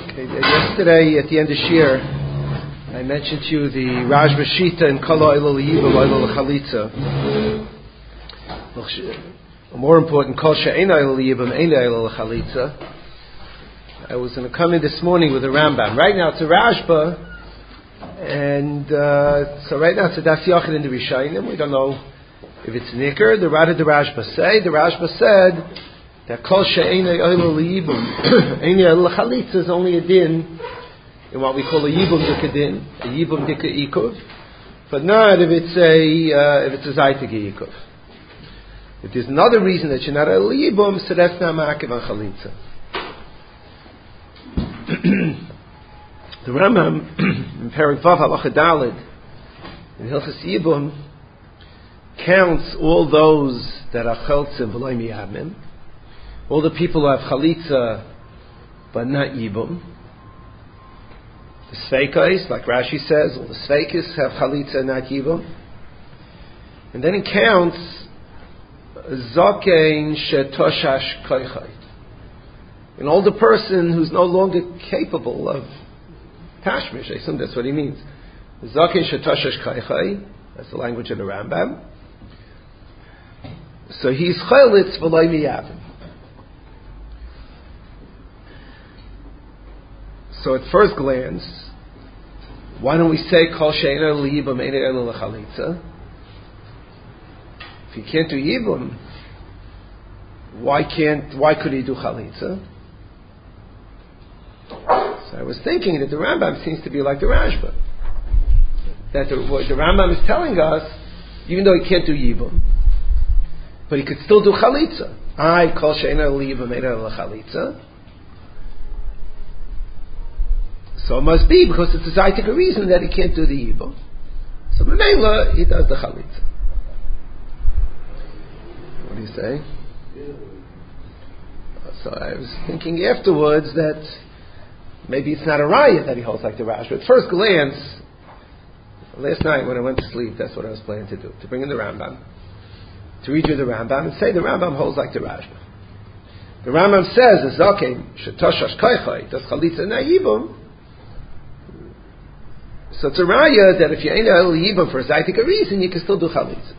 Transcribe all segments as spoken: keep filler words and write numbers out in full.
Okay, yesterday at the end of Shir, I mentioned to you the Rajba Shita and Kala Ila L'Yibam Ila L'Chalitza. More important, Kol She'ena Ila L'Yibam Eina Ila L'Chalitza. I was going to come in this morning with a Rambam. Right now it's a Rajba, and uh, so right now it's a Das Yachid in the Rishayim. We don't know if it's Nicker. The Rada the Rajba say, the Rajba said that Kol She'ena Ila L'Yibam Eina Ila L'Chalitza is only a din in what we call a Yibum Dika din, a Yibum Dika Ikuv, but not if it's a uh, if it's a Zaytig Ikuv. If there's another reason that you're not a Yibum, so that's not Ma'akiv on Chalitza. The Rambam in Perek Vav Halacha Daled in Hilchas Yibum counts all those that are Cheltzim V'loi Miyamim, all the people who have Chalitza but not Yibum. The Sveikais, like Rashi says, all the Sveikis have Chalitza and not Yibum. And then it counts Zakein Shetoshash Koichai, an older person who's no longer capable of Tashmish. I assume that's what he means. Zakein Shetoshash Koichai, that's the language of the Rambam. So he's Chalitz V'loi Miyavim. So at first glance, why don't we say Kol She'ena L'Yibam Eina Ila L'Chalitza? If he can't do Yibum, why can't? Why could he do Chalitza? So I was thinking that the Rambam seems to be like the Rashba. That the, what the Rambam is telling us, even though he can't do Yibum, but he could still do Chalitza. I Kol She'ena L'Yibam Eina Ila L'Chalitza. So it must be because it's a zaytik a reason that he can't do the yibum. So Memela, he does the chalitza. What do you say? So I was thinking afterwards that maybe it's not a raya that he holds like the Rashba. At first glance, last night when I went to sleep, that's what I was planning to do, to bring in the Rambam, to read you the Rambam and say the Rambam holds like the Rashba. The Rambam says, "Zakein shetoshash koichai does chalitza na yibum." So it's a raya that if you ain't a yibum for a zaytik a reason, you can still do chalitza.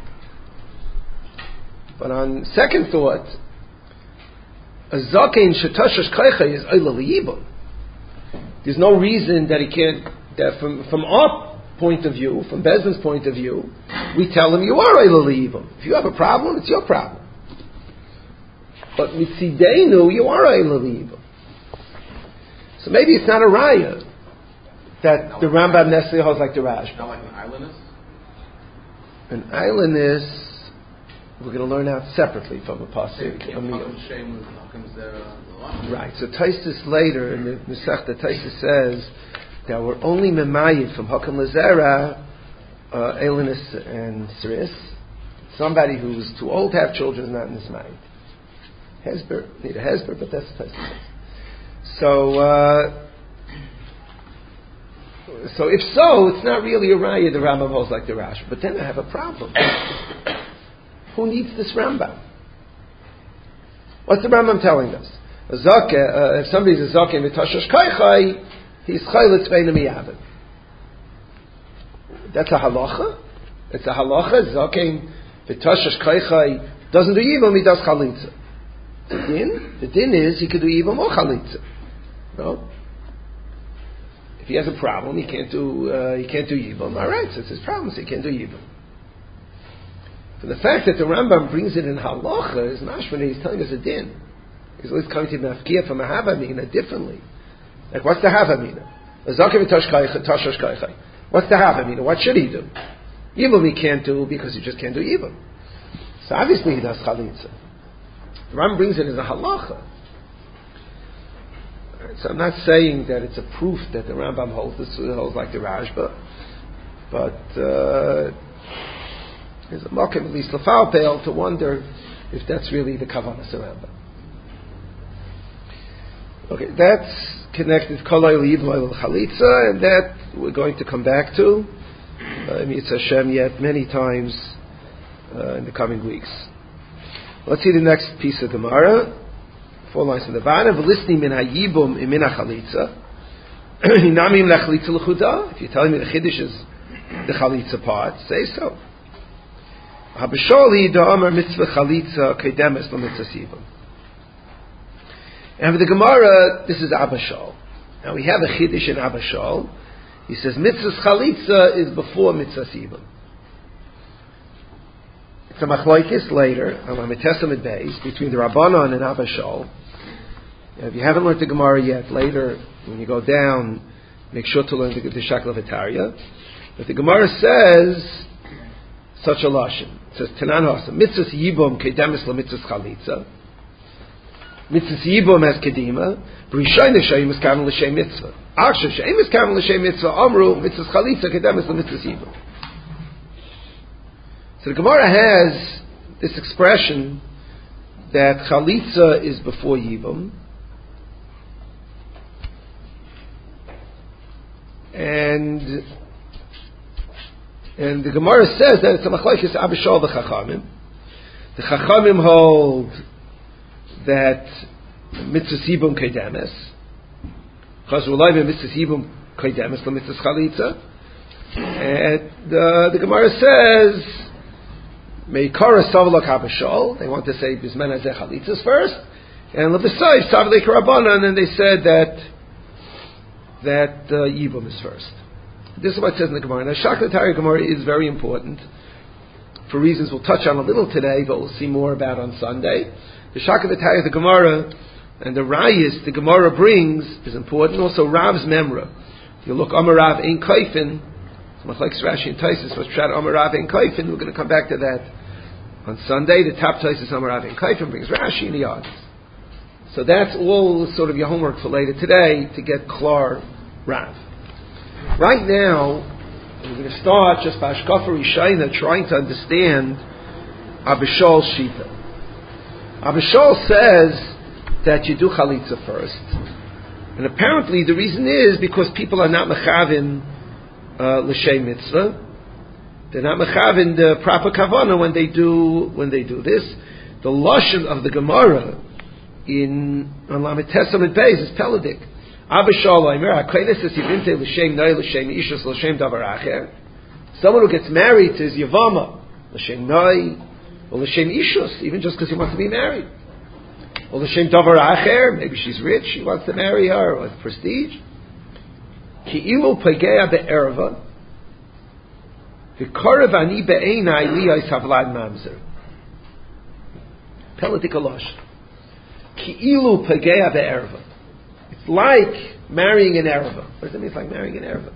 But on second thought, a zakein shetoshash koichai is oila liyibum. There's no reason that he can't. That from from our point of view, from Bezdin's point of view, we tell him you are oila liyibum. If you have a problem, it's your problem. But mitzideinu, you are oila liyibum. So maybe it's not a raya that not the like Rambam necessarily holds like the Rash. Not like an islandess? An islandess, we're going to learn out separately from a pasuk. Right. So Taisus later in the Masechta Taisus says that we're only memayid from Hakam Lazera, Ailinus and Sris. Somebody who's too old to have children is not in this mayid. Hesber, need a Hesber, but that's what Taisus says. So. Uh, So if so, it's not really a raya the Rambam holds like the Rash. But then I have a problem. Who needs this Rambam? What's the Rambam telling us? A zake, uh, if somebody's a zake v'tashash koichai, he's chaylitz beina miyavim. That's a halacha. It's a halacha. Zake v'tashash koichai doesn't do yibum, he does chalitza. The din, the din is he could do yibum or chalitza. No. If he has a problem, he can't do uh, he can't do yibum. All right, so it's his problem. So he can't do yibum. But the fact that the Rambam brings it in halacha is mashman. He's telling us a din. He's always coming to mafkia from a havamina differently. Like what's the havamina? What's the havamina? What should he do? Yibum he can't do because he just can't do yibum. So obviously he does chalitza. The Rambam brings it as a halacha. So I'm not saying that it's a proof that the Rambam holds this holds like the Rashba, but uh, there's a mock at least lafal pale to wonder if that's really the kavanas of Rambam. Okay, that's connected kolay liyibla chalitza, and that we're going to come back to uh, Mitzvah Hashem yet many times uh, in the coming weeks. Let's see the next piece of Gemara. four lines from the bottom. V'lisni min hayibum min hachalitza. Hinamim lechalitza l'chuda. If you're telling me the chiddush is the chalitza part, say so. Habashol da'amar mitzvah chalitza kedemes l'mitzvah sibum. And for the Gemara, this is Abashol. Now we have a chiddush in Abashol. He says mitzvah chalitza is before mitzvah sibum. It's a machlokes later on Lametesam Beis between the Rabbanon and Abashol. If you haven't learned the Gemara yet, later when you go down, make sure to learn the, the Shakla V'Tarya. But the Gemara says such a lashon. It says Tanan Hasa mitzvah yibum kedemis lamitzvah chalitza. Mitzvah yibum has kedima. B'rishayne shayim is kamen l'shem mitzvah. Akshav shayim is kamen l'shem mitzvah. Amru mitzvah chalitza kedemis lamitzvah yibum. So the Gemara has this expression that chalitza is before yibum, and and the Gemara says that it's a machlokes Abishol v'Chachamim. The Chachamim hold that mitzvah yibum keidemes, chazru l'ayvim mitzvah yibum keidemes l'mitzvah chalitza, and uh, the Gemara says. Meikara Savalak Habashol. They want to say Bisman Hazeh Chalitzas first, and Lebesai Savalak Rabbanan, and they said that that uh, Yibum is first. This is what it says in the Gemara. Now, Shakla V'Tarya Gemara is very important for reasons we'll touch on a little today, but we'll see more about on Sunday. The Shakla V'Tarya the Gemara and the Rayis the Gemara brings is important. Also, Rav's Memra. If you look Amar Rav Ein Kaifin. Machlokes Rashi and Taisus was Pshat Amar Rav Ein Kaifin. We're going to come back to that on Sunday. The top Taisus Amar Rav Ein Kaifin brings Rashi in the odds. So that's all sort of your homework for later today to get Klar Rav. Right now, we're going to start just by Ashkafa Rishayna trying to understand Abishol Shita. Abishol says that you do Chalitza first. And apparently the reason is because people are not Mechavin Uh, l'shem mitzvah. They're not mechavin the proper kavana when they do when they do this. The lashon of the Gemara in on Lametesam Beis is peladik. Abishol Omer Hakeinis is yivinte l'shem noy l'shem ishus l'shem davar acher. Someone who gets married to his yavama l'shem noy or l'shem ishus, even just because he wants to be married, or l'shem davar acher, maybe she's rich, he wants to marry her or with prestige. Ki'ilu pagea be'erva, v'karev ani be'einai liyos havlad mamzer. Peladik alosh. Ki'ilu pagea be'erva. It's like marrying an erva. What does it mean? It's like marrying an erva.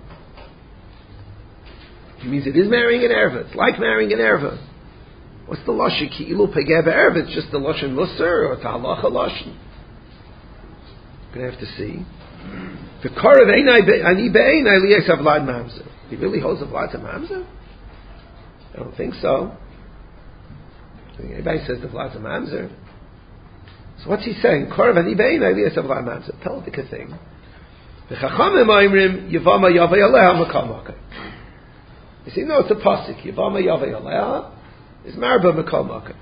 It means it is marrying an erva. It's like marrying an erva. What's the lashon? Ki'ilu pagea be'erva. It's just the lashon musar or ta'alacha lashon. We're going to have to see. The Karev ani be'einai liyos havlad mamzer. He really holds a vlad to mamzer? I don't think so. I think anybody says the vlad to mamzer. So what's he saying? Karev ani be'einai liyos havlad mamzer. Peladik a thing. The Chachamim oimrim yavama yavei aleha makamaka. You see, no, it's a pasuk. Yavama yavei aleha is marba makamaka.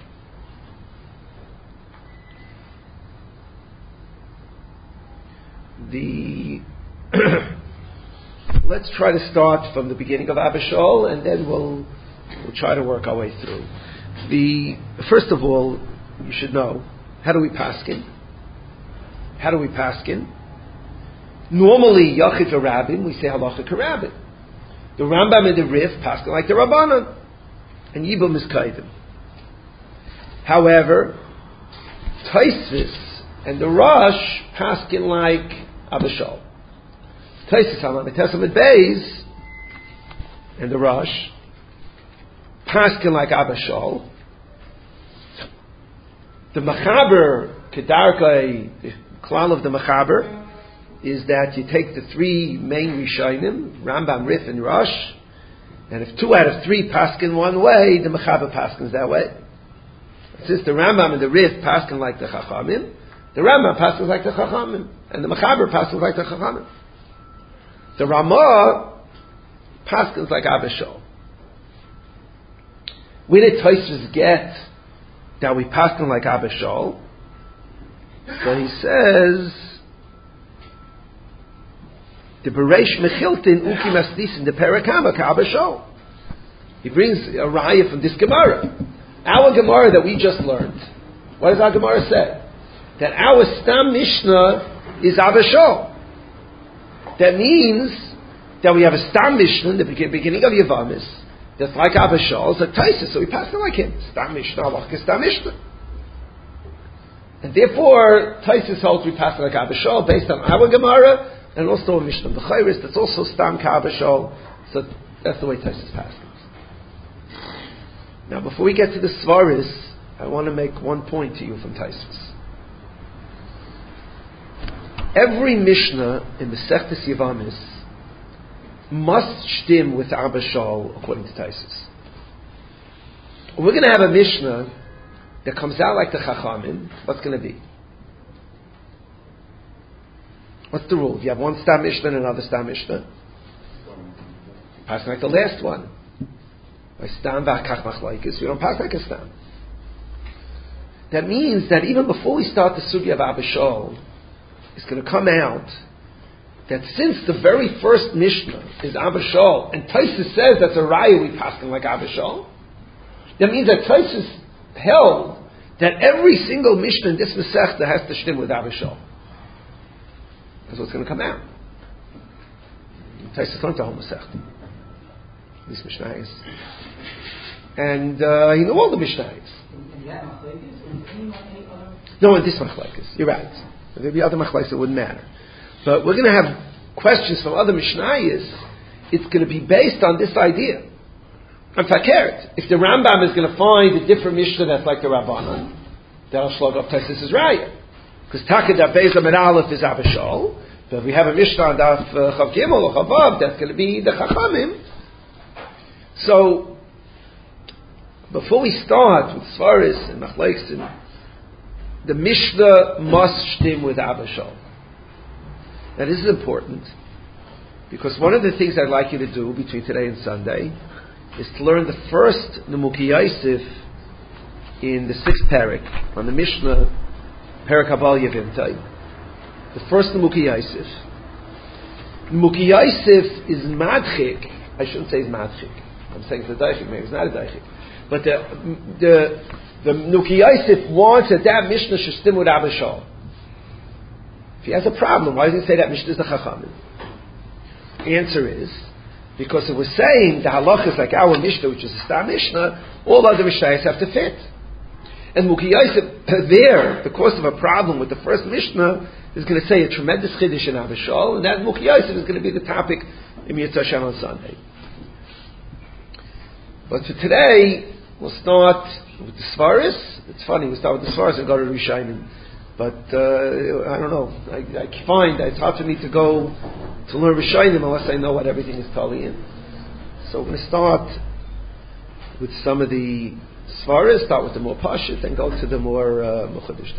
The let's try to start from the beginning of Abishol, and then we'll we'll try to work our way through. The first of all, you should know, how do we paskin? How do we paskin? Normally, Yachid Rabbin, we say halacha k'Rabbin. The Rambam and the Rif paskin like the Rabbanan, and Yibum is kaidim. However, Taisvis and the Rosh paskin like Abishol. Taisus Hamam Tesamid Beis and the Rosh paskin like Abishol. The Mechaber Kedarkai, the klal of the Mechaber is that you take the three main Rishonim, Rambam, Rif, and Rosh, and if two out of three paskin one way, the Mechaber paskins that way. Since the Rambam and the Rif paskin like the Chachamim, the Rambam passes like the Chachamim, and the Mechaber passes like the Chachamim. The Ramah passes like Abishol. Where did Tosfos get that we pass like Abishol? So he says, the Bereish Mechiltin Uki Masdisin, the Perakama Ka'aba Shol. He brings a raya from this Gemara. Our Gemara that we just learned. What does our Gemara say? That our Stam Mishnah is Abba Shol. That means that we have a Stam Mishnah in the beginning of Yavamis that's like Abba Shol. It's like Taisus, so we pass it like him. Stam Mishnah, Allah Stam Mishnah. And therefore, Taisus holds we pass it like Abba Shol based on our Gemara and also a Mishnah of the Chayris that's also Stam Ka'aba Shol. So that's the way Taisus passes. Now, before we get to the Svaris, I want to make one point to you from Taisus. Every Mishnah in the Sechtes Yavamis must stim with Abba Shol according to Taisus. We're going to have a Mishnah that comes out like the Chachamim. What's going to be? What's the rule? If you have one Stam Mishnah and another Stam Mishnah, pass like the last one. By Stam v'akach machlokes, we don't pass like a Stam. That means that even before we start the Sugya of Abba Shol, it's going to come out that since the very first Mishnah is Abba Shol, and Taisus says that's a raya we pass like Abba Shol, that means that Taisus held that every single Mishnah in this Masechta has to shtim with Abba Shol. That's what's going to come out. Taisus learned the whole Masechta. These Mishnahs. And uh, you know all the Mishnahs. No, in this Machlokes. You're right. There'll be other Machlokes, it wouldn't matter. But we're going to have questions from other Mishnayos. It's going to be based on this idea. I'm fakert. If the Rambam is going to find a different Mishnah that's like the Rabbanan, that'll shlog up Taisus' Raya. Because Taka Daf Beis Amid Aleph is Abba Shol. But if we have a Mishnah on Daf uh, Chav Gimel or Chavav, that's going to be the Chachamim. So, before we start with Svaris and Machlokes, the Mishnah must shtim with Abba Shol. Now this is important, because one of the things I'd like you to do between today and Sunday is to learn the first Nemuki Yosef in the sixth parak, on the Mishnah, Parak Habal Yavintai. The first Nemuki Yosef. Nemuki Yosef is madchik. I shouldn't say it's madchik. I'm saying it's a daichik, maybe it's not a daichik. But the the the Nemuki Yosef wants that that Mishnah should stim with Abba Shol. If he has a problem, why does he say that Mishnah is the Chachamim? The answer is, because if we're saying the halach is like our Mishnah, which is a Stam Mishnah, all other Mishnahs have to fit. And Nemuki Yosef there, because of a problem with the first Mishnah, is going to say a tremendous chiddush in Abba Shol, and that Nemuki Yosef is going to be the topic in Mitzvah Hashem on Sunday. But for today, we'll start with the Svaris. It's funny, we'll start with the Svaris and go to Rishonim. But uh, I don't know. I, I find that it's hard for me to go to learn Rishonim unless I know what everything is totally in. So we're going to start with some of the Svaris, start with the more Pashut, and go to the more Mechudesh.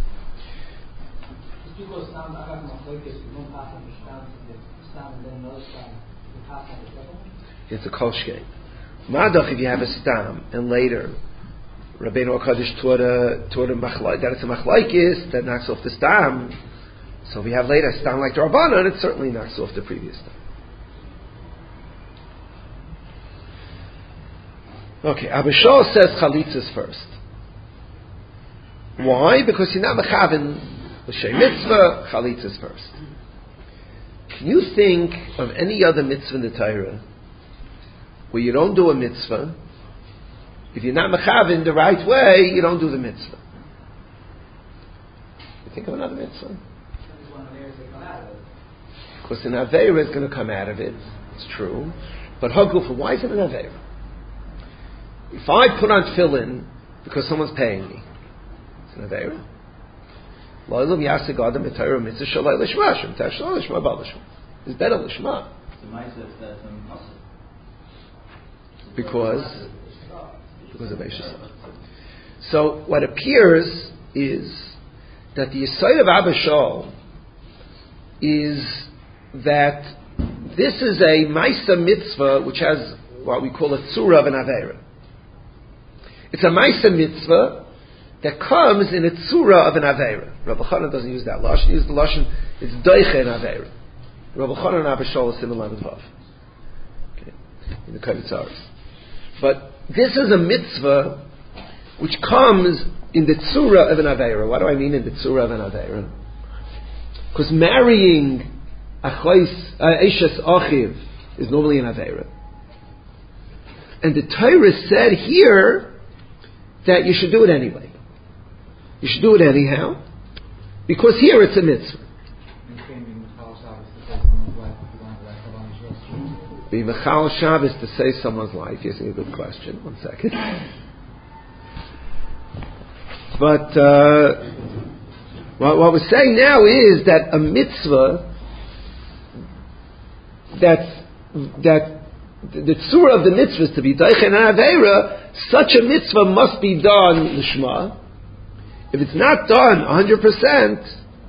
It's a kolshke. Madach, if you have a stam, and later Rabbeinu HaKadosh taught a, taught a machlai, that it's a machlaikis that knocks off the stam. So if we have later a stam like the Rabbanan, it certainly knocks off the previous stam. Okay, Abba Shol says chalitzas first. Why? Because you're not mechavin l'shei mitzvah, chalitzas first. Can you think of any other mitzvah in the Torah where you don't do a mitzvah? If you're not mechavin the right way, you don't do the mitzvah. You think of another mitzvah? Because an aveira is going to come out of it. It's true. But haguf, why is it an aveira? If I put on tefillin because someone's paying me, it's an aveira. Lo'ilum yasig adam b'Torah mitzvah shalai l'shma shem tach shalai l'shma b'al l'shma. It's better l'shma. Because because of Eishas. So what appears is that the Yesod of Abba Shol is that this is a Maisa mitzvah which has what we call a tzura of an Aveira. It's a Maisa mitzvah that comes in a tzura of an Aveira. Rabbi Chanan doesn't use that lashon. He uses the lashon, it's doiche in Aveira. Rabbi Chanan and Abba Shaul is similar to Vav. Okay, in the Kavitzaris. But this is a mitzvah which comes in the tzura of an Aveira. What do I mean in the tzura of an Aveira? Because marrying Achais, Eishes Achiv is normally an Aveira. And the Torah said here that you should do it anyway. You should do it anyhow, because here it's a mitzvah. Be Mechal Shabbos to say someone's life. You're asking a good question. One second. But uh, what, what we're saying now is that a mitzvah that that the tzura of the mitzvah is to be daichen and aveira. Such a mitzvah must be done l'shma. If it's not done one hundred percent,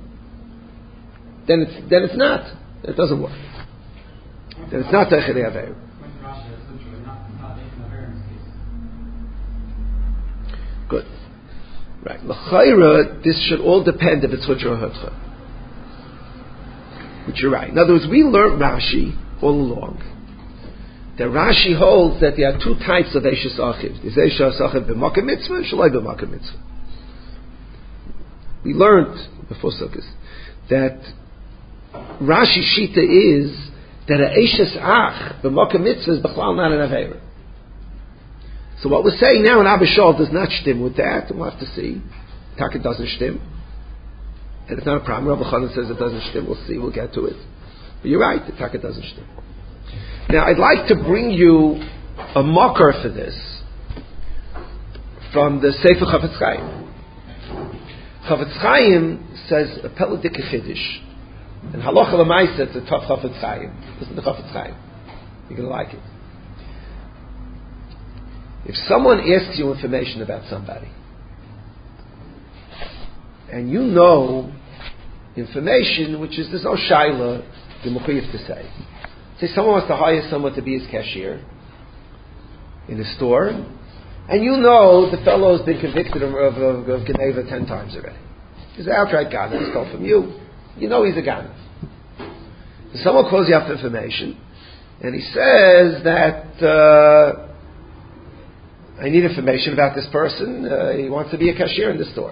then it's then it's not. It doesn't work. Then it's not daichen and aveira. Good. Right. L'chayra, this should all depend if it's hutcha or hutcha. Which you're right. In other words, we learned Rashi all along. That Rashi holds that there are two types of Eishes Achiv. There's Eishes Achiv b'makom mitzvah and Shalai b'makom mitzvah. We learned before Sukkot that Rashi Shita is that a Eishes Ach b'makom mitzvah is b'chlal not an Aveira. So what we're saying now in Abba Shaul does not shtim with that, and we'll have to see. Taka doesn't shtim. And it's not a problem. Rabbi Chanan says it doesn't shtim. We'll see. We'll get to it. But you're right. The Taka doesn't shtim. Now, I'd like to bring you a mocker for this from the Sefer Chafetz Chaim. Chafetz Chaim says a peladik chiddush, and halacha l'maisa it's a tough Chafetz Chaim. Listen to Chafetz Chaim. You're going to like it. If someone asks you information about somebody, and you know information which is there's no shaila, the mechuyev to say. Say someone wants to hire someone to be his cashier in a store, and you know the fellow has been convicted of, of, of, of Geneva ten times already. He's an outright ganav. He stole from you. You know he's a ganav. So someone calls you up for information, and he says that uh, I need information about this person. Uh, he wants to be a cashier in the store.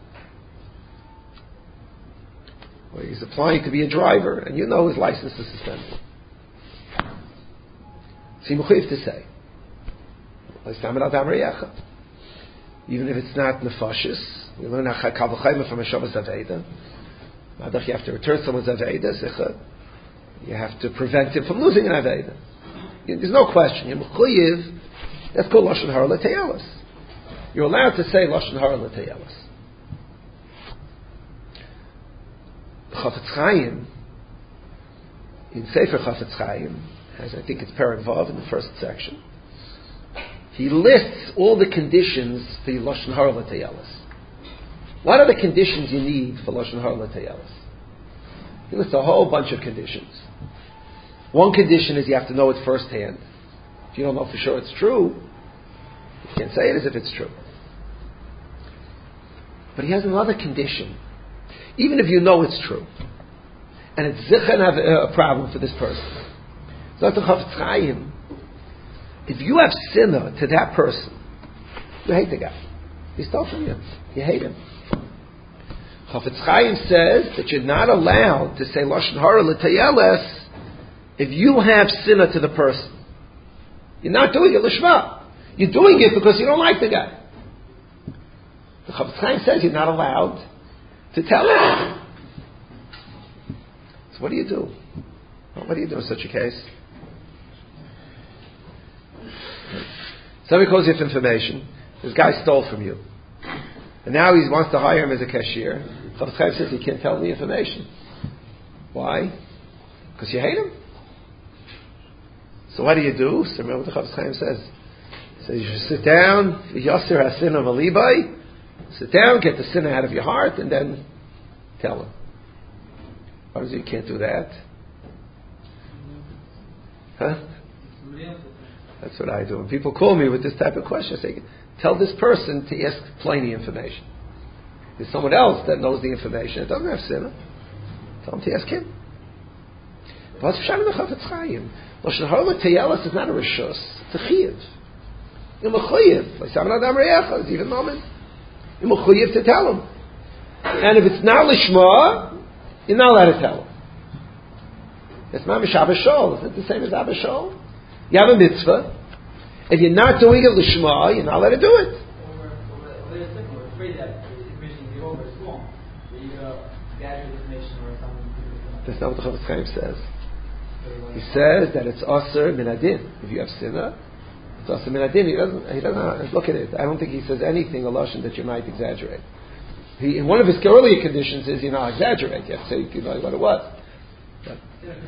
Or he's applying to be a driver, and you know his license is suspended. Simuchiv to say. Even if it's not nefashis, we learn Kavachayma from a Shabbos Aveda. You have to return someone's Aveda. You have to prevent him from losing an Aveda. There's no question. You're mechuyev. That's called Lashon Hara L'Teyelos. You're allowed to say Lashon Hara L'Teyelos. Chafetz Chaim, in Sefer Chafetz Chaim, as I think it's Perek Vav in the first section, he lists all the conditions for Lashon Hara L'Teyelos. What are the conditions you need for Lashon Hara L'Teyelos? He lists a whole bunch of conditions. One condition is you have to know it firsthand. If you don't know for sure it's true, you can't say it as if it's true. But he has another condition. Even if you know it's true, and it's zichan have a problem for this person. So that's a Chafetz Chaim. If you have sinner to that person, you hate the guy. He stole from you. You hate him. Chafetz Chaim says that you're not allowed to say Lashon Hara L'Teyeles if you have sinner to the person. You're not doing it l'shma. You're doing it because you don't like the guy. The Chafetz Chaim says you're not allowed to tell him. So what do you do? Well, what do you do in such a case? Somebody calls you for information. This guy stole from you. And now he wants to hire him as a cashier. Chafetz Chaim says he can't tell me information. Why? Because you hate him? So what do you do? So remember what the Chafetz Chaim says. He says you should sit down, Yasser HaSinah Malibai, sit down, get the sin out of your heart, and then tell him. Obviously you can't do that. Huh? That's what I do. When people call me with this type of question, I say, tell this person to ask plenty information. there's someone else that knows the information. It doesn't have sinner. Tell him to ask him. What's Pshat in the Chafetz Chaim? Lashon hara l'teyelas is not a reshus. It's a chiyuv. You're mechuyev. Like Saman Adam Reyecha is even moment. You're mechuyev to tell him. And if it's not lishma, you're not allowed to tell him. It's mamish abashol. Is it the same as abashol? You have a mitzvah. If you're not doing it lishma, you're not allowed to do it. That's not what the Chafetz Chaim says. He says that it's aser min adin. If you have sinner, it's aser min adin. He doesn't. He doesn't look at it. I don't think he says anything a lashon that you might exaggerate. He, in one of his earlier conditions is you not exaggerate. You have to say you know what it was. But,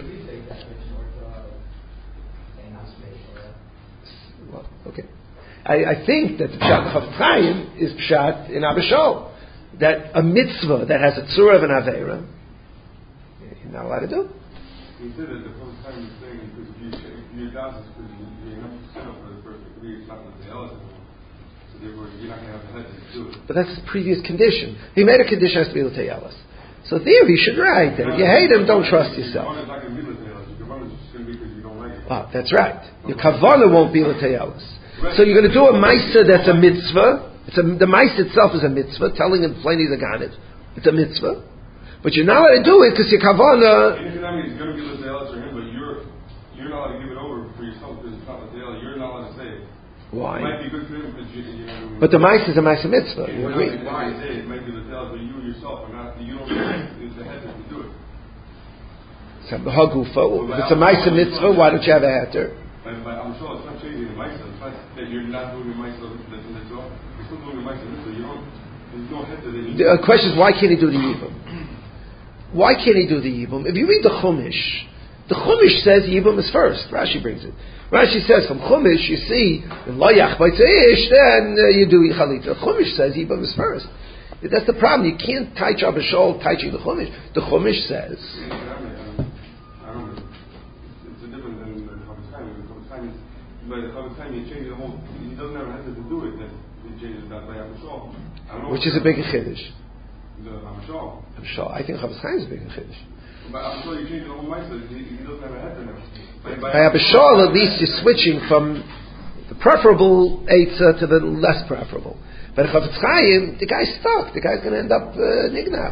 well, okay. I, I think that the pshat of Chafetz Chaim is pshat in Abishol, that a mitzvah that has a tzura of an avera, you're not allowed to do. He said that the first time you're saying because if you if you doubt this because you, you're not set up for the person to be it's not the eligible, so therefore you're not going to have the head to do it. But that's his previous condition. He made a condition has to be l'teyelas. So there he should write that if you hate him, don't trust yourself. Your not going to be l'teyelas. Your kavanah is just going to be because you don't like it. Ah, that's right. Your kavanah won't be l'teyelas. So you're going to do a ma'isa that's a mitzvah. It's a, the ma'isa itself is a mitzvah. Telling him plain he's a ganit. It's a mitzvah. But you're not allowed to do it because your kavanah. Even if it's going to be l'teyelas for him, but you're you're not allowed to give it over for yourself because it's not l'teyelas. You're not allowed to say it. Why? It might be good for him because you, you know. But the ma'isa is a ma'isa mitzvah. You agree? Why say it might be l'teyelas, but you yourself are not. You don't have the head to do it. So hagufa. If it's a ma'isa mitzvah, why don't you have a heter? But, but I'm sure it's not changing the ma'isa. It's not that you're not doing the ma'isa that's in the Torah. You're still doing the ma'isa mitzvah. You don't. There's no head to the. The question is, why can't he do the yibum? Why can't he do the yibum? If you read the Chumash, the Chumash says yibum is first. Rashi brings it. Rashi says from Chumash, you see, lo yachbay tzeish, then uh, you do chalitza. Chumash says yibum is first. That's the problem. You can't teach Abishol teaching the Chumash. The Chumash says. I don't know. It's a different than the Chafetz Chaim. The Chafetz Chaim is, by the Chafetz Chaim, you change the whole. He doesn't have a head to do it. Then he changes that by Abishol. Which is a bigger chiddush. The Abishol. Abishol. I think Chafetz Chaim is a bigger chiddush. By Abishol, you change the whole ma'isa. He, he doesn't have a head to now. By, by, by Abishol, at least you're switching from the preferable eitzah to the less preferable. But if Chafetz Chaim, the guy's stuck. The guy's going to end up uh, nignav.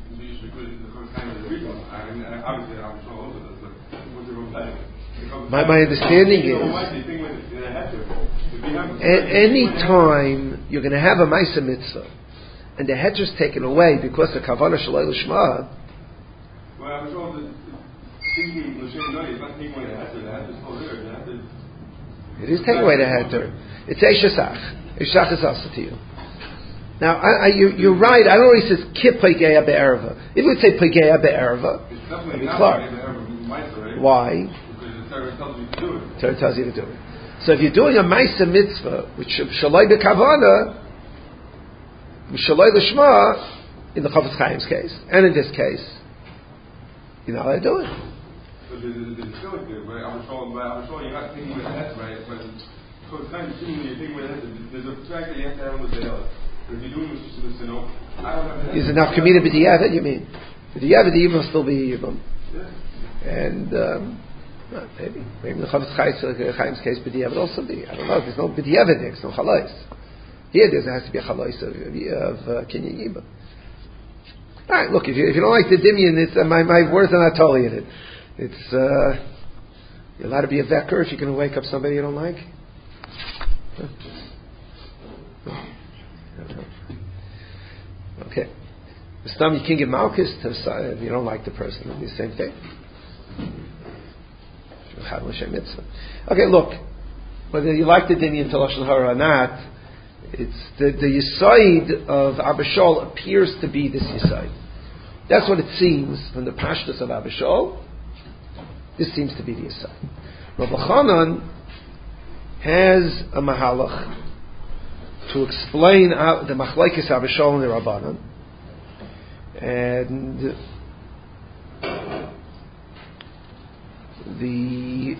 My, my understanding is, a- any time you're going to have a ma'isa mitzvah, and the heter's taken away because of kavanah shaloi l'shma. Well, I'm sure that thinking l'shem no, it's not taking away the heter. The heter's still there. The heter. It is taking away the heter. It's eishasach. Eishasach is also to you. Now, I, I, you, you're right. I don't know. He says ki peigeya be'erva. If you would say peigeya be'erva, it'd be Clark. Right? Why? Because the Torah tells you to do it. Torah tells you to do it. So if you're doing a ma'isa mitzvah, which shaloi be'kavana, shaloi l'shma, in the Chafetz Chaim's case, and in this case, you're not allowed to do it. But there's still a good, right? I'm sure, I'm sure you're not thinking with the head, right? But Chafetz Chaim, assuming you're thinking with the head, there's a fact that you have to have with the head. But if you're doing this just to know, I don't have the head. Is enough kamina b'diavad, you mean? B'diavad, the yibum still be yibum. Yeah. And, um, well, maybe. Maybe in the Chafetz Chaim's case, b'diavad also be. I don't know. There's no b'diavad next, no chalais. Here, there has to be a chalais of, of uh, kinyan yibum. All right, look, if you, if you don't like the dimyan, it's, uh, my, my words are not totally in it. It's, uh, you're allowed to be a vecker if you're going to wake up somebody you don't like. Huh? Okay. The stam you can give malchus to if you don't like the person. It'll be the same thing. Okay, look. Whether you like the dinyan to lashon hara or not, it's the the yisaid of Abishol appears to be this yisaid. That's what it seems from the pashtus of Abishol. This seems to be the yisaid. Rabbi Chanan has a mahalach to explain uh, the machlekes Abishol and the Rabbanan, and the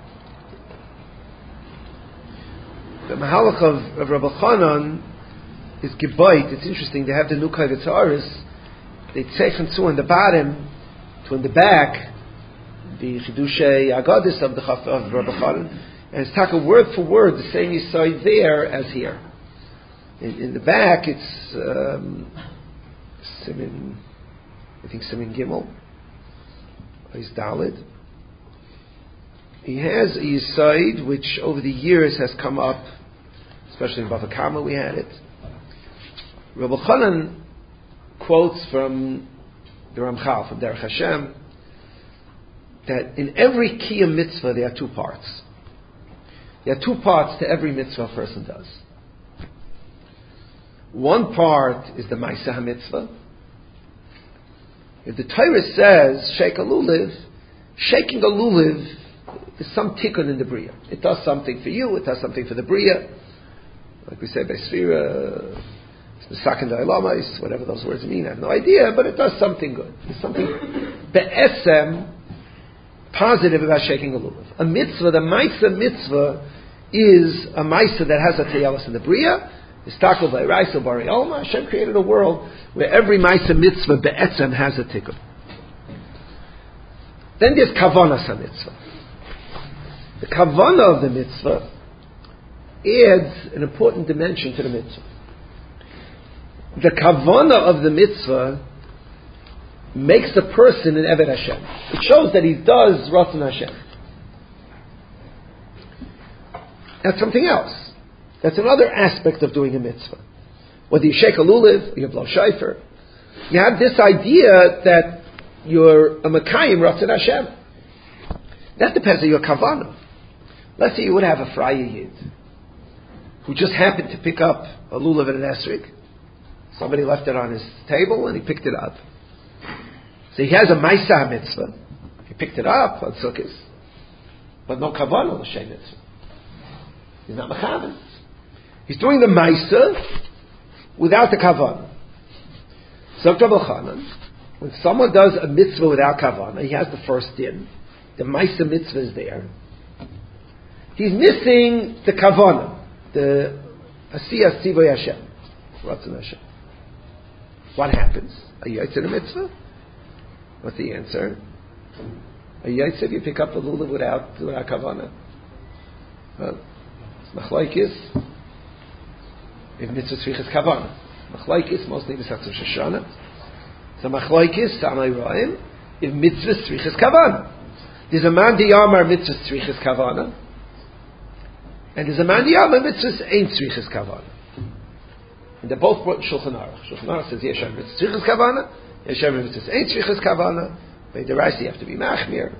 the mahalach of, of Rabbi Chanan is Geboit. It's interesting, they have the Nukai Vitzaris, they Tzechen Zu on the bottom, to in the back, the Chidushei Agadis of the Chaf of Rabbi Chanan, and it's taka word for word the same Yisai there as here. In, in the back, it's um, Simin, I think Simin Gimel, He's Dalid. He has a Yisai which over the years has come up, especially in Bava Kama we had it. Rabbi Chanan quotes from the Ramchal, from Derech Hashem, that in every Kiyam mitzvah there are two parts. There are two parts to every mitzvah a person does. One part is the Maaseh HaMitzvah. If the Torah says, shake a lulav, shaking a lulav is some tikkun in the Bria. It does something for you, it does something for the Bria. Like we say by Sfira, Sakanda Ilamais, whatever those words mean, I have no idea, but it does something good. There's something be'esem, positive about shaking a lulav. A mitzvah, the Maaseh mitzvah, is a Maaseh that has a teyalos in the Bria. It's takel by Raisa Bari Alma. Hashem created a world where every Maaseh mitzvah be'etzem has a tikkun. Then there's kavanas ha-mitzvah. The kavanah of the mitzvah adds an important dimension to the mitzvah. The kavanah of the mitzvah makes a person an Eved Hashem. It shows that he does Ratzon Hashem. That's something else. That's another aspect of doing a mitzvah. Whether you shake a lulav or you blow shofar, you have this idea that you're a Mekayim Ratzon Hashem. That depends on your kavanah. Let's say you would have a Fraya Yid who just happened to pick up a lulav and an esrog. Somebody left it on his table and he picked it up. So he has a Maaseh mitzvah. He picked it up on Sukkot, but no kavanah l'shem mitzvah. He's not mechavan. He's doing the Maaseh without the kavanah. So Rabbi Chanan, when someone does a mitzvah without kavanah, he has the first din. The Maaseh mitzvah is there. He's missing the kavanah, the asiyas tzivoy Hashem, Ratzon Hashem. What happens? Are you yotzer the mitzvah? What's the answer? Are you yotzer if you pick up the lulav without without kavanah? Well, it's machlokes. If mitzvah tzrichas kavanah, machlokes mostly the Satzur Shoshana. So machlokes Samay Roim. If mitzvah tzrichas kavanah, there's a man diyamar mitzvah tzrichas kavanah, and there's a man diyamar mitzvah ain't tzrichas kavanah. And they're both brought in Shulchan Aruch. Shulchan Aruch says Yeshem mitzvah tzrichas kavanah, Yeshem mitzvah ain't tzrichas kavanah. By the Raisi you have to be machmir.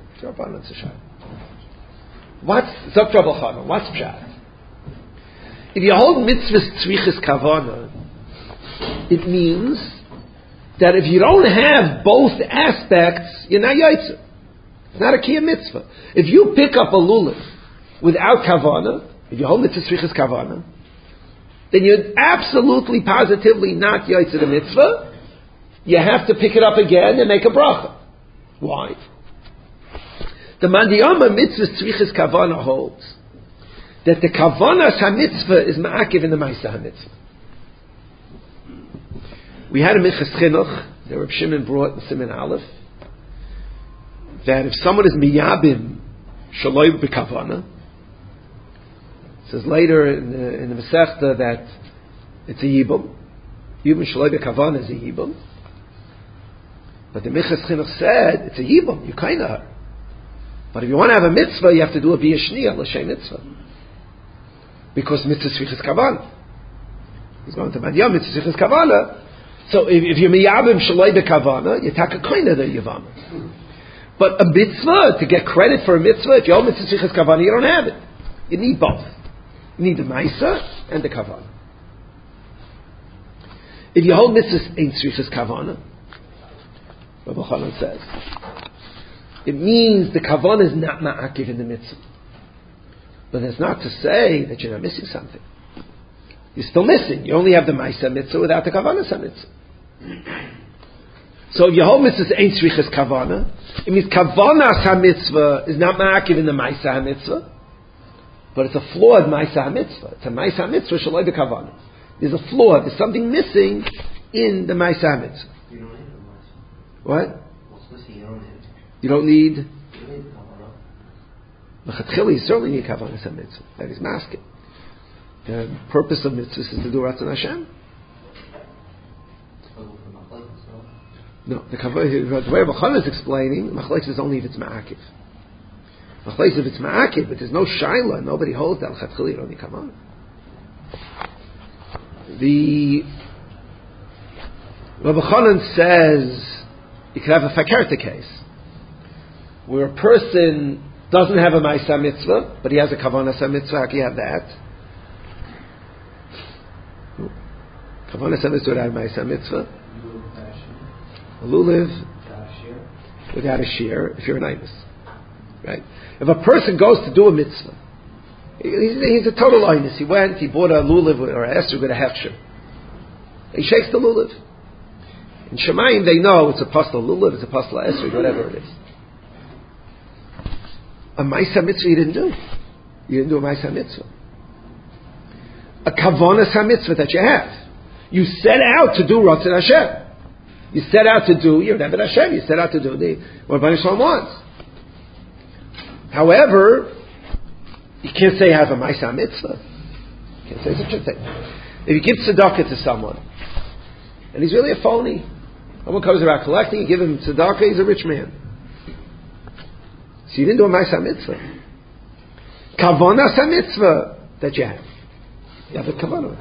What's Zok Rabbi Chanan? What's pshat? If you hold mitzvahs tzrichas kavanah, it means that if you don't have both aspects, you're not yotzer. It's not a kiyam mitzvah. If you pick up a lulav without kavanah, if you hold mitzvah tzrichas kavanah, then you're absolutely, positively not yotzer the mitzvah. You have to pick it up again and make a bracha. Why? The Mandiyama mitzvah tzrichas kavanah holds that the kavanas ha-mitzvah is ma'akiv in the Maaseh ha-mitzvah. We had a Minchas Chinuch that Reb Shimon brought in Siman Aleph, that if someone is miyabim shaloi b'kavana, it says later in the, in the Masechta that it's a yibum. Yibum shaloi b'kavana is a yibum. But the Minchas Chinuch said it's a yibum, you kind of her. But if you want to have a mitzvah, you have to do a biyashniya l'shem mitzvah. Because mitzvah tzrichas kavanah. He's going to Madiyam mitzvah tzrichas kavanah. So if, if you're miyabim shaloi b'kavana, you take a koina the yavama. But a mitzvah, to get credit for a mitzvah, if you hold mitzvah tzrichas kavanah, you don't have it. You need both. You need the Maaseh and the kavanah. If you hold mitzvah ain't tzrichas kavanah, Rabbi Chanan says, it means the kavanah is not ma'akiv in the mitzvah. But that's not to say that you're not missing something. You're still missing. You only have the Maaseh mitzvah without the kavanah mitzvah. So if your whole mitzvah ain't tzrichas kavanah, it means kavanah ha-mitzvah is not ma'akiv in the Maaseh ha-mitzvah, but it's a flawed Maaseh ha-mitzvah. It's a Maaseh ha-mitzvah shaloi b'kavanah. There's a flaw. There's something missing in the Ma'aseh HaMitzvah. You don't need the Ma'aseh. What? What's missing? You don't need. You don't need. You don't need the Kavanah. L'chatchila, you certainly need Kavanas HaMitzvah. That is masking. The purpose of mitzvahs is to do Ratzon Hashem. No, the, the way Rabbi is explaining, Machlekes is only if it's Ma'akiv. Machlekes if it's Ma'akiv, but there's no Shaila, nobody holds that l'chatchila, you don't need Kavanah. The Rabbi Chanan says you could have a fakerta case where a person doesn't have a Ma'aseh HaMitzvah, but he has a Kavanas HaMitzvah. How can you have that? Kavanas HaMitzvah without a Ma'aseh HaMitzvah. A lulav without a shear, if you're an Imus. Right? If a person goes to do a mitzvah, he's, he's a total Imus. He went, he bought a lulav or a esrog with a hefsher. He shakes the lulav. In Shemayim, they know it's a pastel lulav, it's a pastel esrog, whatever it is. A Ma'aseh mitzvah you didn't do. You didn't do a Ma'aseh mitzvah. A Kavanas HaMitzvah that you have. You set out to do Ratzon Hashem. You set out to do your Rebbe Hashem. You set out to do the what Bnei Yisrael wants. However, you can't say you have a Ma'aseh mitzvah. You can't say such a thing. If you give tzedakah to someone, and he's really a phony, someone comes around collecting, you give him tzedakah, he's a rich man. So you didn't do a Ma'aseh mitzvah. Kavanas HaMitzvah that you have. You have a kavanah.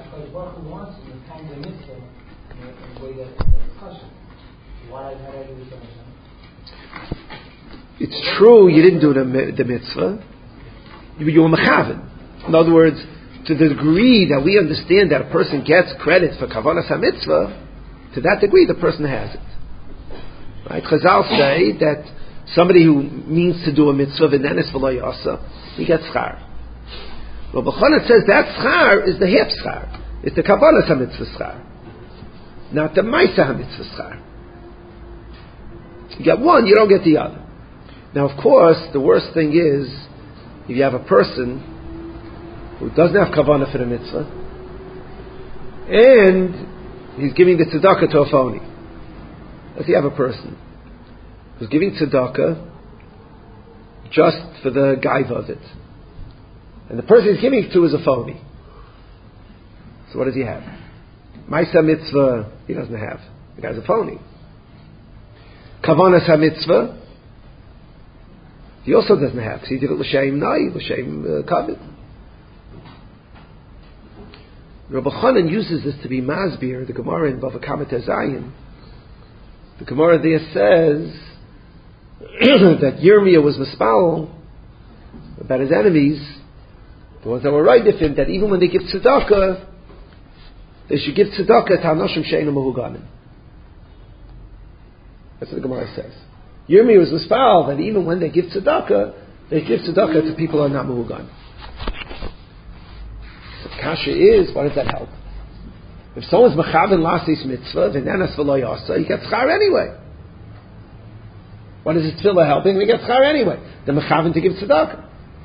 It's true you didn't do the, the mitzvah. You were mechaven. In other words, to the degree that we understand that a person gets credit for kavanas ha-mitzvah, to that degree the person has it. Right? Chazal say that somebody who means to do a mitzvah, v'nenes v'lo yasa, he gets schar. Rabbi Chanan says that schar is the half schar. It's the kavanas ha-mitzvah schar. Not the ma'aseh ha-mitzvah schar. You get one, you don't get the other. Now, of course, the worst thing is if you have a person who doesn't have kavanah for the mitzvah and he's giving the tzedakah to a phony. If you have a person who's giving tzedakah just for the gaiva of it, and the person he's giving it to is a phony, so what does he have? Ma'aseh mitzvah he doesn't have. The guy's a phony. Kavanas ha-mitzvah he also doesn't have, because he did it l'shem nai, l'shem kavod. Rabbi Chanan uses this to be masbir, the Gemara in Bava Kama Tezayin. The Gemara there says that Yirmiyah was mispal about his enemies, the ones that were right with him, that even when they give tzedakah, they should give tzedakah to anoshim she'einu mehuganim. That's what the Gemara says. Yirmiyah was mispal that even when they give tzedakah, they give tzedakah to people who are not mehugan. So kasha is, what does that help? If someone's mechaven lasis mitzvah, v'nenas v'lo yasa, he gets schar anyway. What is his tefillah helping? He gets schar anyway. The mechaven to give tzedakah.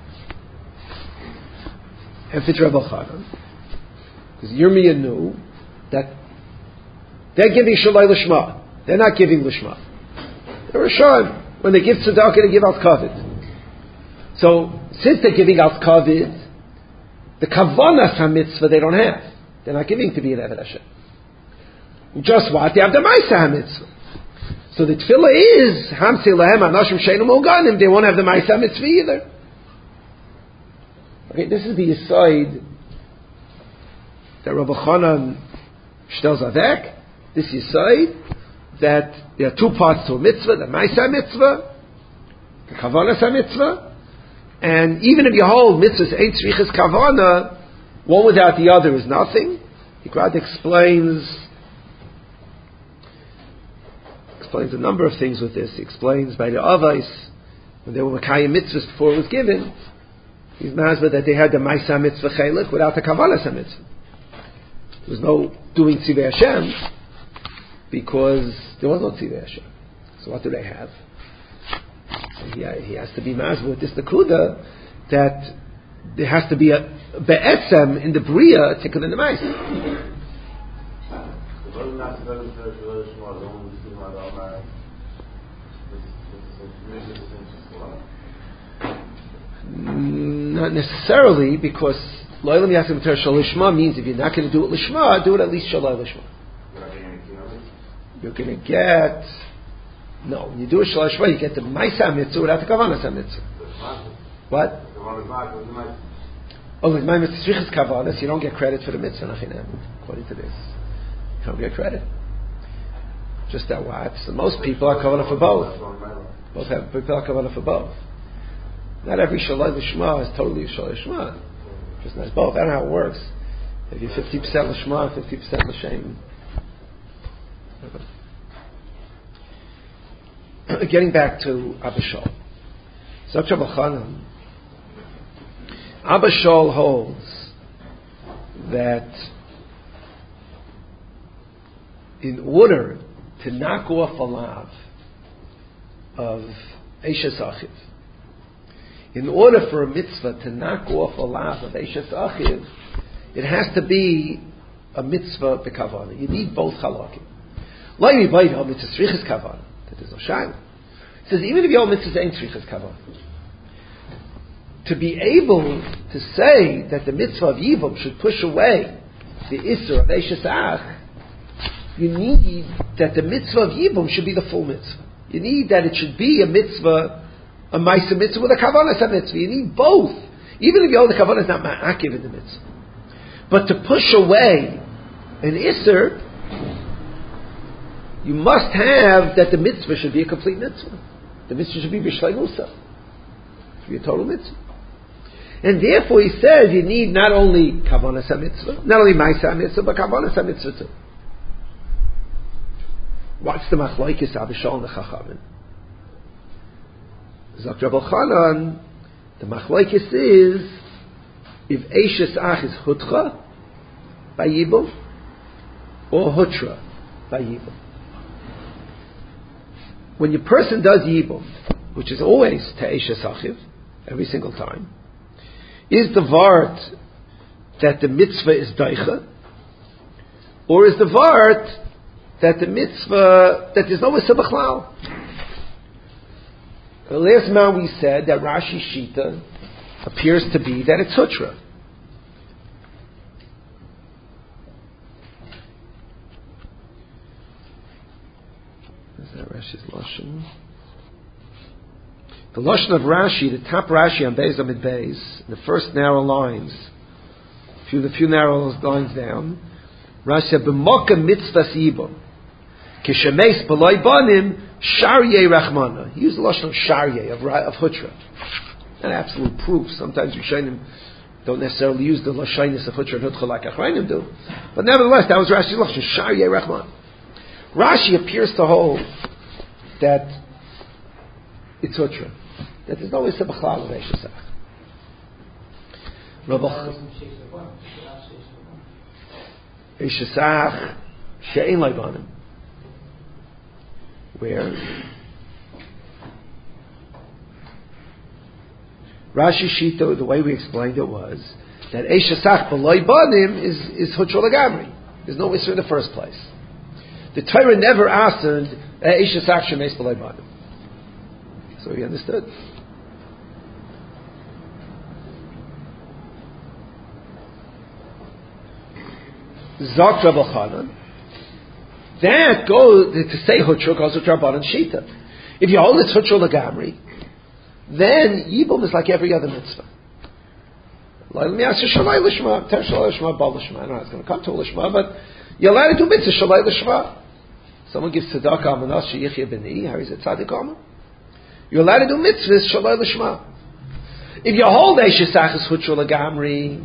And fit Rabbi Chanan, because Yirmiyah knew that they're giving shalai l'shma. They're not giving l'shma. They're Rishon. When they give tzedakah, they give out kavod. So, since they're giving out kavod, the kavanas ha-mitzvah they don't have. They're not giving to be an Eved Hashem. Just what? They have the Ma'aseh ha-mitzvah. So the tefillah is, Hamsi lehem anashim she'einu mehuganim, they won't have the Ma'aseh ha-mitzvah either. Okay, this is the Yesod that Rabbi Chanan shtel zavek. This Yesod that there are two parts to a mitzvah, the Ma'aseh mitzvah, the Kavanas mitzvah, and even if you hold mitzvahs ain't tzrichas Kavana, one without the other is nothing. The Gemara explains explains a number of things with this. He explains by the Avos, when they were Makayim mitzvahs before it was given, he's masbeh that they had the Ma'aseh mitzvah chelik without the Kavanas mitzvah. There was no doing tzivei Hashem, because there was no tzivei Hashem. So what do they have? So he, he has to be masbeh with this nekuda that there has to be a be'etzem in the bria tikkun in the ma'aseh. Not necessarily, because Lo'ilam Yasim Ter Shalishma means if you're not going to do it Lishma, do it at least Shalai Lishma. You're going to get, no, when you do a Shalai Lishma, you get the Maisa Mitzvah without the Kavanas Mitzvah. What? Oh, with my Mitzvah Kavanas, you don't get credit for the Mitzvah, according to this. You don't get credit. Just that what? So most people are Kavanah for both. Both have people are Kavanah for both. Not every Shalai Lishma is totally a Shalai Lishma. Just not both. I don't know how it works. If you're fifty percent Lishma, fifty percent L'Shem. Getting back to Abba Shaul. Zok Rabbi Chanan. Abba Shaul holds that in order to knock off a lav of Eishes Achiv, in order for a mitzvah to knock off a lav of Eishes Achiv, it has to be a mitzvah b'kavanah. You need both halakim. Lo yibayda mitzvah tzrichas kavanah. That is no shayla. It says even if your mitzvah ain't tzrichas kavanah, to be able to say that the mitzvah of Yivam should push away the Isser of Eishes Ach, you need that the mitzvah of Yivam should be the full mitzvah. You need that it should be a mitzvah, a Maisa mitzvah with a Kavanah mitzvah. You need both. Even if you own the Kavanah is not ma'akiv in the mitzvah. But to push away an Isser, you must have that the mitzvah should be a complete mitzvah. The mitzvah should be B'shlei Musa. It should be a total mitzvah. And therefore he says you need not only Kavanah mitzvah, not only Maisa mitzvah, but Kavanah mitzvah too. What's the machlokes Abba Shaul and the Chachamim? Zok Rabbi Chanan, the machlokes is if Eishes Ach is Hutcha by Yibum or Hutra by Yibum. When your person does Yibum, which is always to Eishes Achiv, every single time, is the Vart that the mitzvah is Daicha, or is the Vart that the mitzvah, that there's no mitzvah b'chlal? The last month we said that Rashi Shita appears to be that it's Hutra. Is that Rashi's Lashon? The Lashon of Rashi, the top Rashi on Beis Amid Beis, the first narrow lines, few the few narrow lines down, Rashi said, "B'moka mitzvahs yibum, kishemeis b'loy banim sharyei rachmana." He used the Lashon of sharyei, of, of Hutra. Not absolute proof. Sometimes Rishonim don't necessarily use the Lashonis of Hutra and Hutcha like Achrayim do. But nevertheless, that was Rashi's Lashon, sharyei rachman. Rashi appears to hold that it's Hutra, that there's no Issa B'chlal of Eishes Ach. Eishes Ach she'ein leibanim. Where? Rashi Shita, the way we explained it was that Eishes Ach b'loi banim is is Hutra Lagamri. There's no Issa in the first place. The Torah never asked Eishes Ach she'meis b'loi banim. So he understood. Zok Rabbi Chanan. That goes to say Hutra goes with Rabbanan Shita. If you hold it's Hutra Lagamri, then Yibum is like every other mitzvah. I don't know how it's going to come to a Lishma, but you're allowed to do mitzvah Shalai Lishma. Someone gives tzedakah amanas sheyichya b'ni, how is it tzaddik amah? You're allowed to do mitzvahs Shalai Lishma. If you hold Eishes Ach is Hutra Lagamri,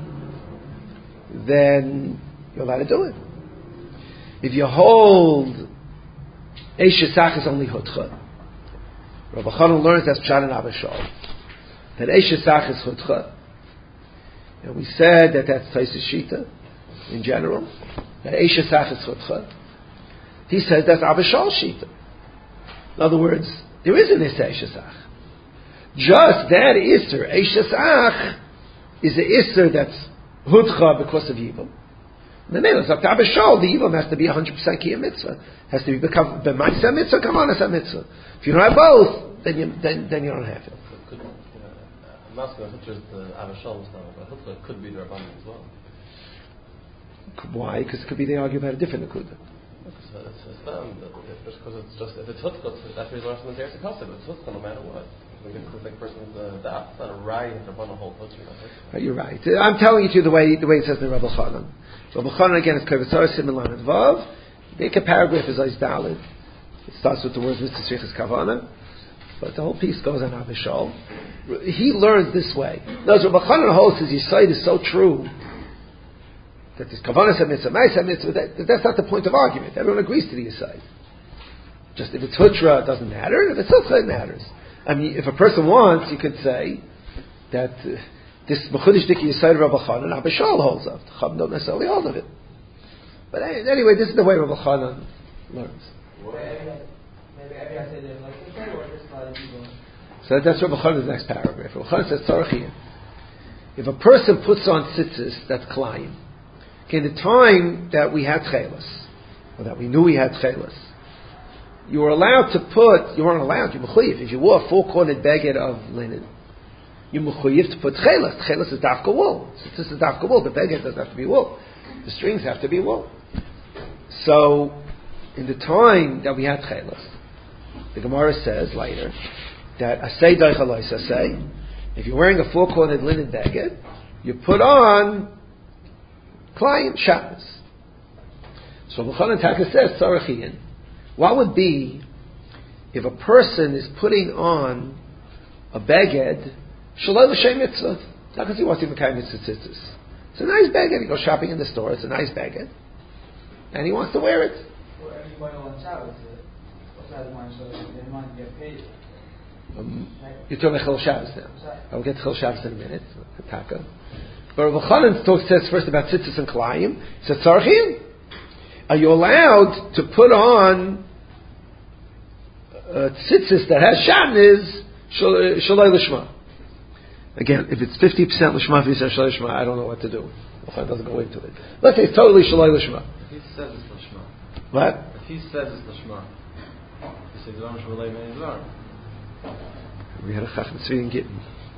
then you're allowed to do it. If you hold Eishes Ach is only Hutcha, Rabbi Chanan learns that's Pshat and Abba Shaul, that Eishes Ach is Hutcha, and we said that that's Taisus Shita in general, that Eishes Ach is Hutcha. He says that's Abba Shaul Shita. In other words, there is an Issa Eishes Ach. Just that Isser, Eishes Ach, is an Isser that's Hutcha because of Yibum. The name is up to Abba Shaul. The Yibam has to be one hundred percent Kiyam Mitzvah. Has to be B'maisa Mitzvah, Kavanas Mitzvah. If you don't have both, then you, then, then you don't have it. Could, uh, I'm asking if it's the Abba Shaul stuff, but it could be the Rabbanim as well. Why? Because it could be they argue about a different Nakuda. Because it's just them. Just because it's just if it's Hutzkot, that's the reason why it's Eretz Yisrael. It's Hutzkot no matter what. We can put the person's uh, daf. It's not a right if Rabbanim hold Hutzkot. You're right. I'm telling you the way the way it says in Rabbi Chanan. Rabbi Chanan again is Kovetzaris Similan and Vav. Make a paragraph is Ois Dalid. It starts with the words Mitzvah Tzrichas Kavana, but the whole piece goes on Abba Shaul. He learns this way. Now, Rabbi Chanan holds his Yisayid is so true. That this Kavanas HaMitzvah, Ma'is HaMitzvah, that, that's not the point of argument. Everyone agrees to the Yisayid. Just if it's Hutra, it doesn't matter. If it's Hutra, it matters. I mean, if a person wants, you could say that uh, this Mechudish Diki Yisayid Rabbi Chanan, Abba Shaul holds of. The Chacham don't necessarily hold of it. But anyway, this is the way Rabbi Chanan learns. So that's Rabbi Chanan's next paragraph. Rabbi Chanan says, Tzarachiyah. If a person puts on tzitzis, that's Klayim. Okay, in the time that we had chelas, or that we knew we had chelas, you were allowed to put, you weren't allowed, you're mechuyev. If you wore a four-cornered baguette of linen, you're mechuyev to put chelas. Chelas is dafka wool. This is dafka wool. The baguette doesn't have to be wool. The strings have to be wool. So, in the time that we had chelas, the Gemara says later, that asay daichalos asay, if you're wearing a four-cornered linen baguette, you put on Klayim Shabbos. So B'chanan Taka says, Tzarachiyin, what would be if a person is putting on a baguette, Shalai L'Shem Mitzvah, not because he wants to be Mekayim Mitzvah Tzitzis. It's a nice baguette, he goes shopping in the store, it's a nice baguette, and he wants to wear it. Well, everybody on Shabbos, what's that mind, so they might get paid. Um, you're talking about Chil Shabbos now. I will get to Chil Shabbos in a minute. Taka. But Rav Chanan talks says first about tzitzis and klayim. He says tzarchim. Are you allowed to put on uh, tzitzis that has shatnez shalai lishma? Again, if it's fifty percent lishma, if he says shalai lishma, I don't know what to do. Rav Chanan doesn't go into it. Let's say it's totally shalai lishma. If he says it's lishma. What? If he says it's lishma, he says dvarim shvulei mei dvarim. We had a Chacham Tzvi in Gittin.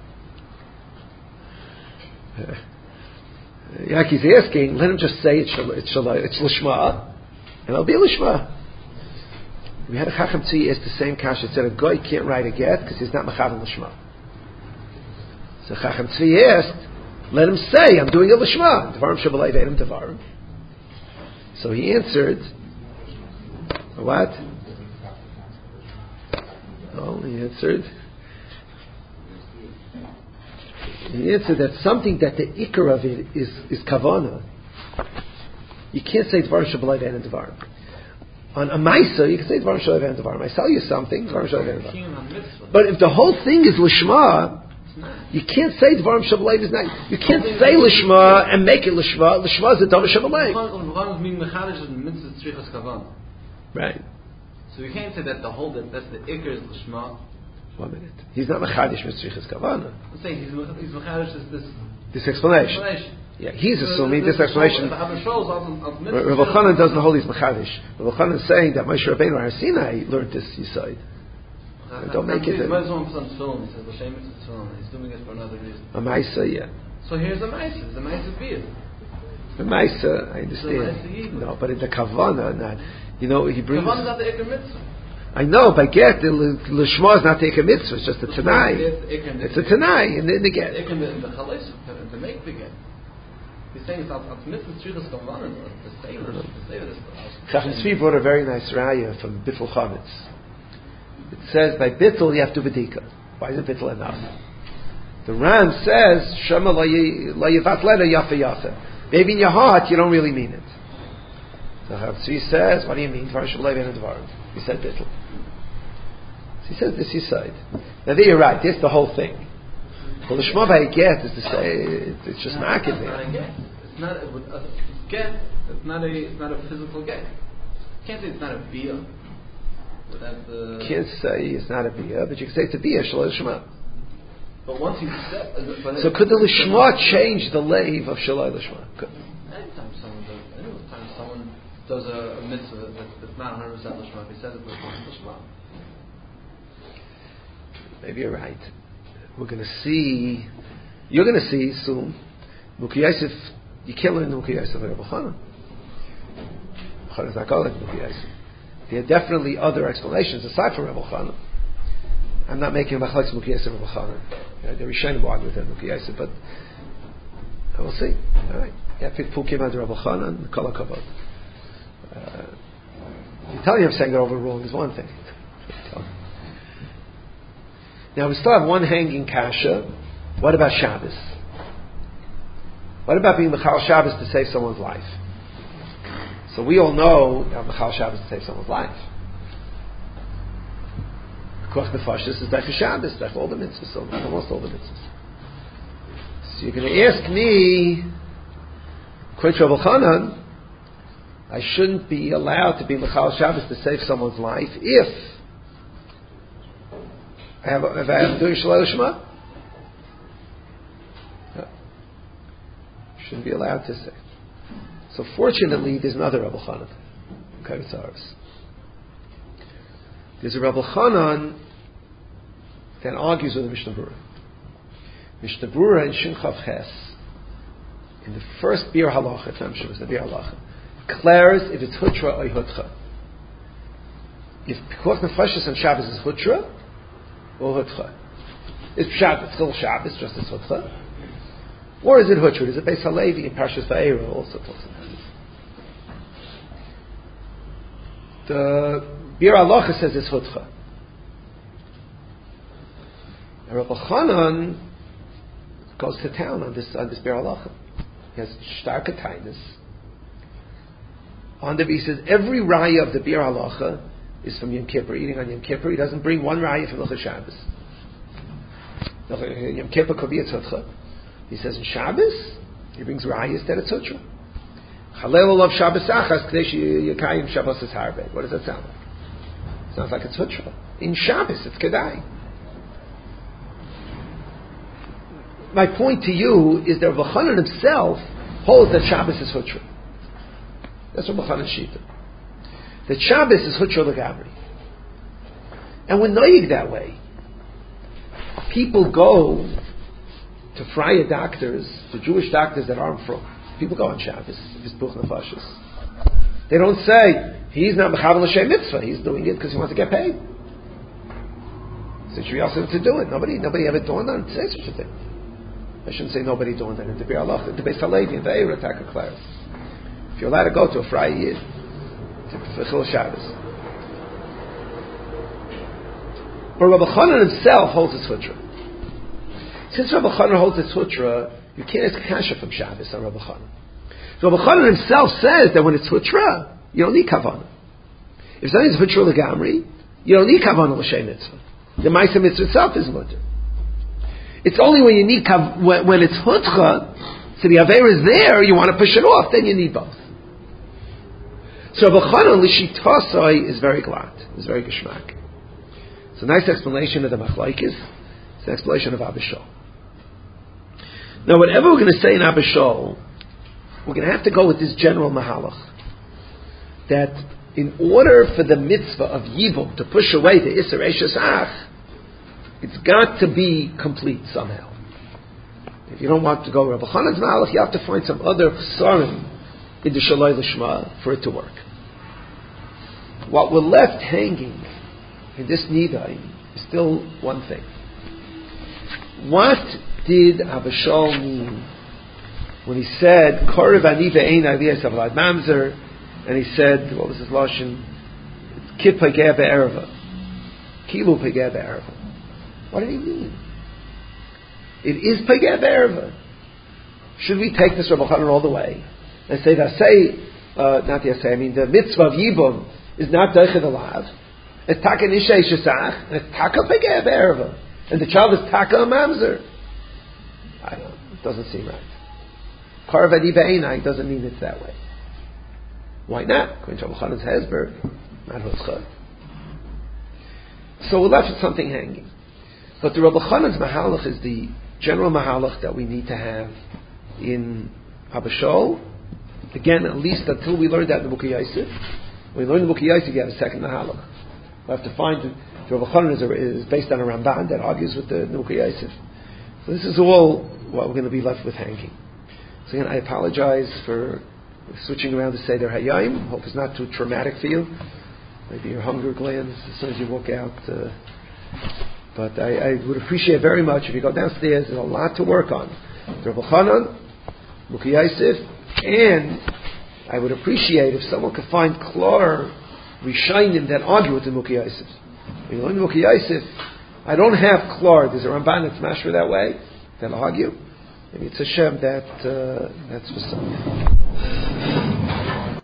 Uh, Yaki's asking, let him just say it's shal, it's, shal, it's Lishma, and it'll be Lishma. We had a Chacham Tzvi ask the same kasha, said a guy can't write a get because he's not Mechavan Lishma. So Chacham Tzvi asked, let him say, I'm doing a Lishma. Devarim Shabbalai Ve'edim Devarim. So he answered, what? Oh, he answered. He answered that something that the ikar of it is is kavana. You can't say dvarim shabbalai ve'en dvarim. On a ma'isa, you can say dvarim shabbalai ve'en dvarim. I sell you something, dvarim shabbalai ve'en dvarim. But if the whole thing is lishma, you can't say dvarim shabbalai is not. You can't say lishma and make it lishma. Lishma is a davar shabbalai. Right. So you can't say that the whole that that's the ikar is lishma. One minute. He's not mechadish mitzrichas kavana. I'm saying he's he's mechadish is this this explanation. explanation. Yeah, he's So assuming this, this explanation. Rav Chanan doesn't hold his mechadish. Rav Chanan is saying that Moshe Rabbeinu Har Sinai learned this Yisayid. Don't make it. He's doing it for another reason. A ma'isa, yeah. So here's a ma'isa. The ma'isa beer. The ma'isa, I understand. No, but in the kavana, not. You know, he brings. Kavana is not the ikar mitzvah. I know, but get the lishma is not take a mitzvah; it's just a tanai. It's a tanai, and then the get. The chalis to make the get. He's saying it's not mitzvah tzrichas kavanan. The same. The same. Chacham Tzvi brought a very nice raya from Bittul Chametz. It says by Bittul you have to bedika. Why is it Bittul enough? The Ram says Shema la yivat leda yafa yafa. Maybe in your heart you don't really mean it. So Chacham Tzvi says, what do you mean? Dvar shabbalai ve'en dvarim. He said Bittul. He says this side. Now there you're right. That's the whole thing. Well, the shema by get is to say it's just market there. It's not a get. It's not a. It's not a physical get. You can't say it's not a bia. Without the. You can't say it's not a bia, but you can say it's a bia shalai l'shma. But once you step, so could the l'shma change the lave of shalai l'shma? Could. Anytime someone does. does a, a mitzvah that, that's not one hundred percent Lishma, if he says it with Lishma. Maybe you're right. We're going to see, you're going to see soon, Mukhi Yosef, you can't learn the Mukhi Yosef like Rabbi Chanan. Rabbi Chanan is not going like Mukhi Yosef. There are definitely other explanations aside from Rabbi Chanan. I'm not making a machlekes Mukhi Yosef Rabbi Chanan. The Rishonim argue with him Mukhi Yosef, but I will see. All right. Yeah, pick Pukim under Rabbi Chanan, Kol HaKavod. Uh, you tell you I'm saying it over wrong is one thing. Now we still have one hanging kasha. What about Shabbos? What about being Mechal Shabbos to save someone's life? So we all know that Mechal Shabbos to save someone's life. Koch Nefashis is like Shabbos, like all the mitzvahs, so almost all the mitzvahs. So you're going to ask me, Kveit Rabbi Chanan, I shouldn't be allowed to be Mechal Shabbos to save someone's life if I have, if I am doing Shalei Lishma? No. Shouldn't be allowed to say. So fortunately, there's another Rabbi Chanan. There's a Rabbi Chanan that argues with the Mishnah Berurah. Mishnah Berurah in Shin Chav Ches, in the first Bir Halacha, if I'm sure it was the Bir Halacha, declares if it's Hutra or Hutcha. If Pikuach Nefashis on Shabbos is Hutra, or Hutcha. Is Shabbos still Shabbos, just as Hutcha? Or is it Hutra? Is it Beis Halevi in Parshas Va'era also talks about it? The Bir Halacha says it's Hutcha. And Rabbi Chanan goes to town on this on this Bir Halacha. He has starke tightness. On the he says every raya of the Bir Halacha is from Yom Kippur, eating on Yom Kippur. He doesn't bring one raya from Hilchos Shabbos. Yom Kippur could be a tzutcha. He says in Shabbos, he brings rayas that it's tzutcha. Chalel olav Shabbos achas k'dei yekayim Shabbos es harbe. What does that sound like? It sounds like it's tzutcha. In Shabbos, it's kedai. My point to you is that Rabbi Chanan himself holds that Shabbos is hutra. That's Rabbi Chanan's shita. That Shabbos is hutra l'gabri. And we're noyig that way. People go to Freya doctors, to Jewish doctors that aren't from. People go on Shabbos, if it's Buch Nefashis. They don't say, he's not Mechavel L'Shem Mitzvah, he's doing it because he wants to get paid. So you ask him to do it. Nobody, nobody ever dawned on to say such a thing. I shouldn't say nobody dawned on it. To be Allah, to Beis Halevi, and the Eira Taka Klaus. If you're allowed to go to a Friday Yid, to Chil Shabbos. But Rabbi Chanan himself holds his hutra. Since Rabbi Chanan holds his hutra, you can't ask kasha from Shabbos on Rabbi Chanan. So Rabbi Chanan himself says that when it's hutra, you don't need kavanah. If something's hutra legamri, you don't need kavanah l'shem mitzvah. The ma'aseh mitzvah itself is mutter. It's only when you need kav, when, when it's hutcha, so the aver is there, you want to push it off, then you need both. So Rabbi Chanan l'shitasai is very glad, is very geshmak. It's a nice explanation of the machlokes. It's an explanation of Abba Shaul. Now, whatever we're going to say in Abba Shaul, we're going to have to go with this general mahalach that in order for the mitzvah of Yibum to push away the Isser Eishes Ach, it's got to be complete somehow. If you don't want to go Rabbi Chanan's mahalach, you have to find some other chsarim in the Shalai Lishma for it to work. What we're left hanging in this Nidai is still one thing. What did Abba Shaul mean when he said Korev ani ve'ein aliyas avlad mamzer, and he said, what was his lashon? Kip pageh be'erva, kilu pageh be'erva. What did he mean? It is pageh be'erva. Should we take this Rabbi Chanan all the way and say that say uh, not the say I mean the mitzvah of Yibum is not doichet alav? It's taka nishay shesach, and it's taka pageh be'erva, and the child is taka a mamzer. I don't know. It doesn't seem right. Karvadi be'enai doesn't mean it's that way. Why not? According to Rabbi Chanan's Hezber, not Hutzcha. So we're left with something hanging. But the Rabbi Chanan's mahalach is the general mahalach that we need to have in Abba Shaul Again, at least until we learn that in the Mukhi Yosef. When we learn the Mukhi Yosef, you have a second Mahalach. We have to find the Rav Chanan is, is based on a Ramban that argues with the Mukhi Yosef. So this is all what we're going to be left with hanging. So again, I apologize for switching around to Seder Hayayim. Hope it's not too traumatic for you. Maybe your hunger glands as soon as you walk out. Uh, but I, I would appreciate very much if you go downstairs. There's a lot to work on. Rav Chanan, Mukhi Yosef, and I would appreciate if someone could find Klar Rishayim that argue with the Mukhi Yosef. When you learn the Mukhi Yosef, I don't have Klar. There's a Ramban that's mashra that way. That'll argue. Maybe it's Hashem that uh, that's what's up.